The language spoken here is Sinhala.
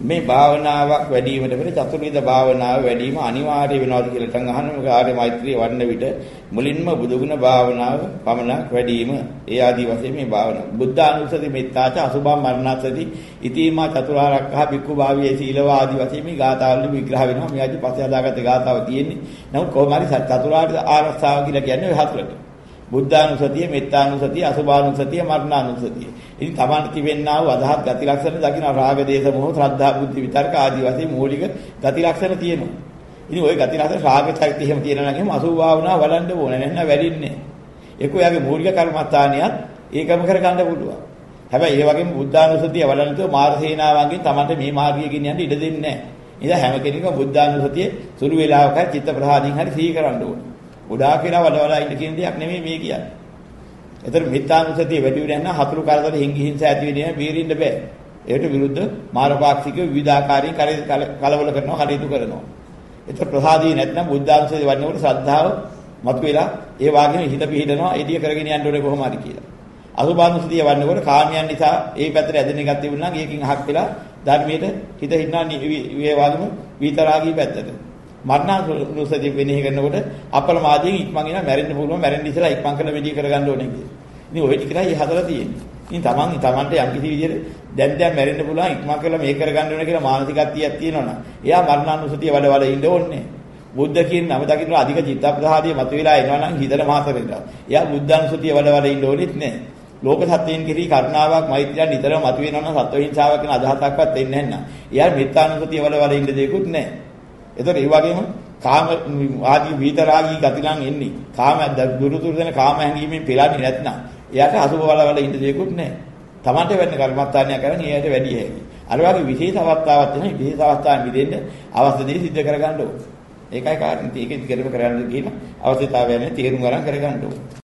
මේ භාවනාවක් වැඩි වීමට පෙර චතුර්විධ භාවනාව වැඩි වීම අනිවාර්ය වෙනවාද කියලා තං අහන්න මේ ආර්ය මෛත්‍රිය වඩන විට මුලින්ම බුදුගුණ භාවනාව පමණක් වැඩි වීම ඒ ආදී වශයෙන් මේ භාවනාව බුද්ධානුස්සති මෙත්තාච අසුභම් මරණසති ඉතිමා චතුරාර්යකහ බික්ඛු භාවයේ සීලව ආදී වශයෙන් මේ ගාථාවල විග්‍රහ වෙනවා මේ ආදී පස්සේ හදාගත්ත ගාථාව තියෙන්නේ නමුත් කොහොම හරි චතුරාර්ය ආරක්ෂාව කියලා කියන්නේ ඔය හතරට බුද්ධානුස්සතිය, මෙත්තානුස්සතිය, අසුභානුස්සතිය, මරණානුස්සතිය. ඉතින් තමන්ට තිබෙන්නා වූ අදහස් ගති ලක්ෂණ දකින්න රාග, දේශ, මොහ, ශ්‍රද්ධා, බුද්ධි, විතර්ක ආදී වශයෙන් මූලික ගති ලක්ෂණ තියෙනවා. ඉතින් ওই ගති ලක්ෂණ රාග චෛත්‍ය එහෙම තියෙනවා නම් එහෙම අසුභ භාවනාව වඩන්න ඕනේ නැත්නම් වැඩින්නේ. ඒක ඔයගේ මූලික කර්මස්ථානියත් ඒකම කරගන්න පුළුවන්. හැබැයි ඒ වගේම බුද්ධානුස්සතිය වඩන්නතෝ මාර්ගසේනාවන්ගෙන් තමන්ට මේ මාර්ගය ගෙනියන්න ඉඩ දෙන්නේ නැහැ. ඉතින් හැම කෙනෙක්ම බුද්ධානුස්සතිය සුළු වේලාවක චිත්ත ප්‍රහාදීන් හරි සිහි කරන්න ඕනේ. ගොඩාක් වෙලා වඩවලා ඉන්න කියන දෙයක් නෙමෙයි මේ කියන්නේ. ඒතර මිත්‍යානුසතිය වැඩි වෙන යන හතුරු කරදර හිංගිහිංස ඇති වෙන්නේ බීරින්න බෑ. ඒකට විරුද්ධ මානපාක්ෂික විවිධාකාරී කලබල කරනවා කටයුතු කරනවා. ඒතර ප්‍රසාදී නැත්නම් බුද්ධානුසතිය වඩනකොට ශ්‍රද්ධාව මතුවෙලා ඒ වාගේම හිත පිහිටනවා එදිය කරගෙන යන්න ඕනේ කොහොම හරි කියලා. අසුභානුසතිය වඩනකොට කාමයන් නිසා ඒ පැත්තට ඇදෙන එකක් තිබුණා නම් ඒකෙන් අහක් වෙලා ධර්මයට හිත හින්නා ඒ වාගේම විතරාගී පැත්තට. මරණානුස්සතිය වෙනෙහි කරනකොට අප්‍රමාදයෙන් ඉක්මන් එන මැරෙන්න පුළුවන් මැරෙන්න ඉස්සලා ඉක්මන් කරලා වෙඩි කරගන්න ඕනේ කියලා. ඉතින් ওই ටිකයි හදලා තියෙන්නේ. ඉතින් තමන්ට යම් කිසි විදිහට දැන් මැරෙන්න පුළුවන් ඉක්මන් කරලා මේක කරගන්න ඕනේ කියලා මානසිකත්වයක් තියෙනවනම් එයා මරණානුස්සතිය වඩ ඉන්න ඕනේ. බුද්ධ කියන නම දකින්න අධික චිත්තප්‍රසාදිය මතුවලා එනවනම් හිතට මාතරෙන්න. එයා බුද්ධානුස්සතිය වඩ ඉන්න ඕනෙත් නැහැ. ලෝක සත්‍යයෙන් කිරී කරුණාවක් මෛත්‍රියක් නිතරම මතුවෙනවනම් සත්ව හිංසාවක් කියන අදහසක්වත් එන්නේ නැහැ. එයා මෙත්තානුස්සතිය වඩ ඉන්න දෙයක්වත් නැහැ. එතකොට ඒ වගේම කාම ආදී විතරාගී ගතිලන් එන්නේ. කාම දුරුතුරු දෙන කාම හැඟීමෙන් පෙළන්නේ නැත්නම් එයාට අසුබ වල ඉන්න දෙයක්වත් නැහැ. Tamante වෙන්න කර්මස්ථානය කරන් එයාට වැඩි හැකි. අර වගේ විශේෂ අවස්ථාවක් තියෙනවා. විශේෂ අවස්ථාවෙන් මිදෙන්න අවශ්‍ය දේ සිද්ධ කරගන්න ඕනේ. ඒකයි කාරණේ. ඒක ඉතින් කරගෙන කරන්න කියන අවශ්‍යතාවය නැහැ. තේරුම් ගන්න කරගන්න ඕනේ.